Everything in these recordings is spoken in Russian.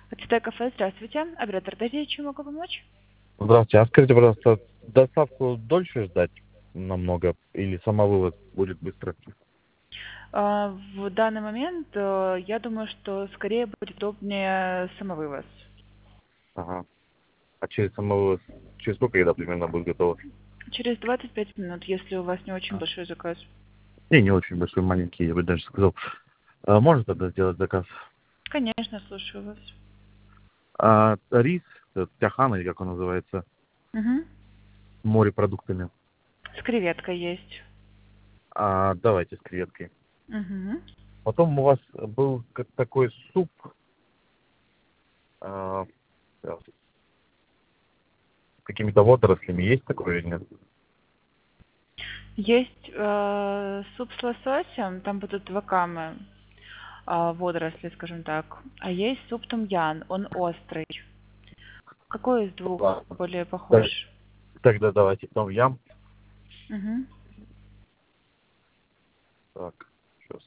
Почта кафе, здравствуйте. Оператор Дарья, чем могу помочь? Здравствуйте. А скажите, пожалуйста, доставку дольше ждать намного или самовывоз будет быстро? В данный момент я думаю, что скорее будет удобнее самовывоз. Ага. А через самовывоз, через сколько еда примерно будет готова? Через 25 минут, если у вас не очень большой заказ. Не очень большой, маленький, я бы даже сказал. Можно тогда сделать заказ? Конечно, слушаю вас. Рис, тяхан, или как он называется, Угу. с морепродуктами. С креветкой есть. Давайте с креветкой. Угу. Потом у вас был такой суп а, с какими-то водорослями. Есть такой или нет? Есть суп с лососем, там будут вакамы, водоросли, скажем так. А есть суп тумьян, он острый. Какой из двух Ладно. более похож? Так, Тогда давайте том ям. Угу. Так, сейчас.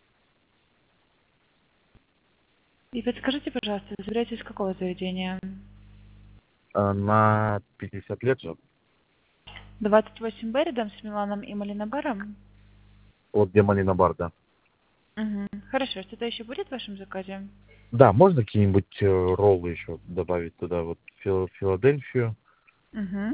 И подскажите, пожалуйста, вы собираетесь из какого заведения? На 50 лет же. 28 Б рядом с Миланом и Малинобаром? Вот где Малина Бар, да. Угу. Хорошо, что-то еще будет в вашем заказе? Да, можно какие-нибудь роллы еще добавить туда, вот Филадельфию. Угу.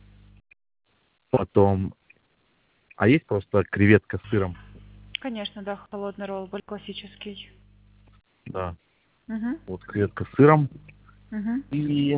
Потом, есть просто креветка с сыром? Конечно, да, холодный ролл, более классический. Да, Угу. вот креветка с сыром. Угу. И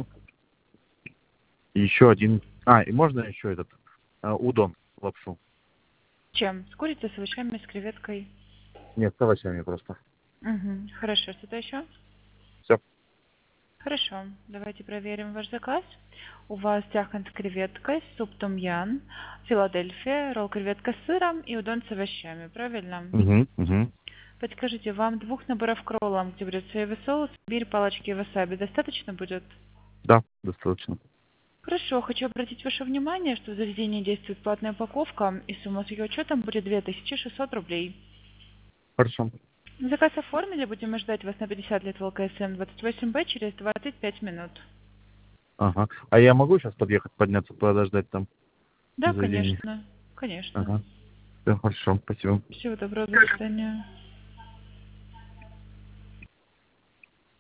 еще один. И можно еще этот удон, лапшу. Чем? С курицей, с овощами, с креветкой? Нет, с овощами просто. Угу. Хорошо, что-то еще? Все. Хорошо, давайте проверим ваш заказ. У вас тяхан с креветкой, суп том-ян, Филадельфия, ролл креветка с сыром и удон с овощами, правильно? Угу, угу. Подскажите, вам 2 наборов к роллам, где будет соевый соус, имбирь, палочки и васаби, достаточно будет? Да, достаточно. Хорошо, хочу обратить ваше внимание, что в заведении действует платная упаковка, и сумма с ее учетом будет 2600 рублей. Хорошо. Заказ оформили, будем ждать вас на 50 лет ВЛКСМ 28Б через 25 минут. Ага. А я могу сейчас подъехать, подняться, подождать там Да, в заведении? конечно, конечно. Ага. Все, хорошо, спасибо. Всего доброго, до свидания.